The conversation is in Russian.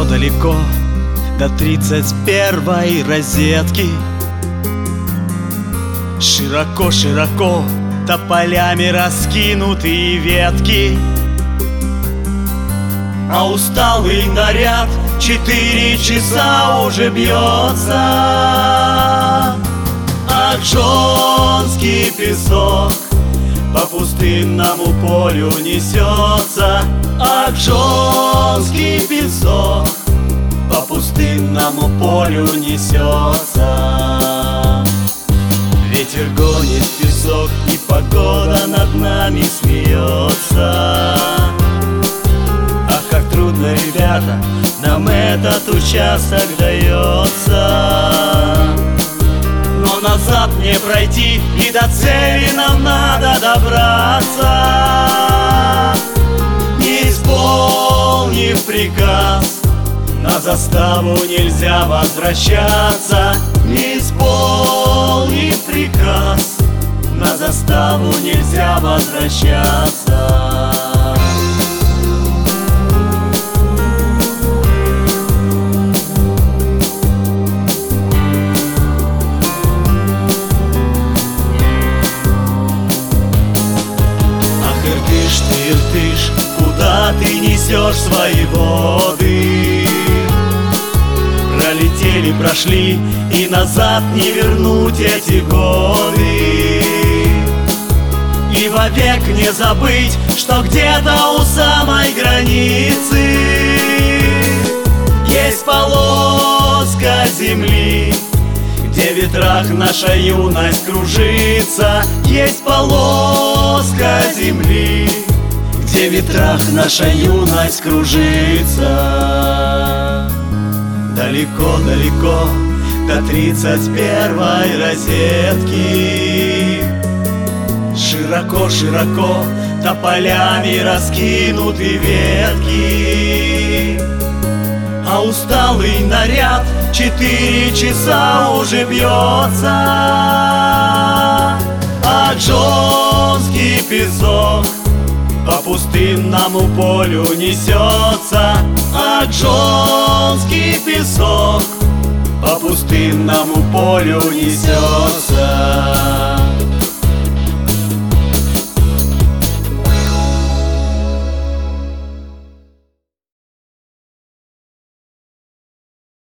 Далеко-далеко до 31-й розетки. Широко-широко тополями раскинутые ветки, а усталый наряд 4 часа уже бьется. Акжонский песок по пустынному полю несется. Акжонский песок по пустынному полю несется. Ветер гонит песок, и погода над нами смеется. Ах, как трудно, ребята, нам этот участок дается. Но назад не пройти, и до цели нам надо добраться. Не исполнив приказ, на заставу нельзя возвращаться. Не исполнив приказ, на заставу нельзя возвращаться. Ах, Иртыш, ты, Иртыш, куда ты несешь свои воды? Пролетели, прошли, и назад не вернуть эти годы. И вовек не забыть, что где-то у самой границы есть полоска земли, где в ветрах наша юность кружится. Есть полоска земли, где в ветрах наша юность кружится. Далеко-далеко до 31-й розетки. Широко-широко тополями раскинуты ветки, а усталый наряд 4 часа уже бьется. Акжонский песок по пустынному полю несется. Акжонский песок по пустынному полю несется.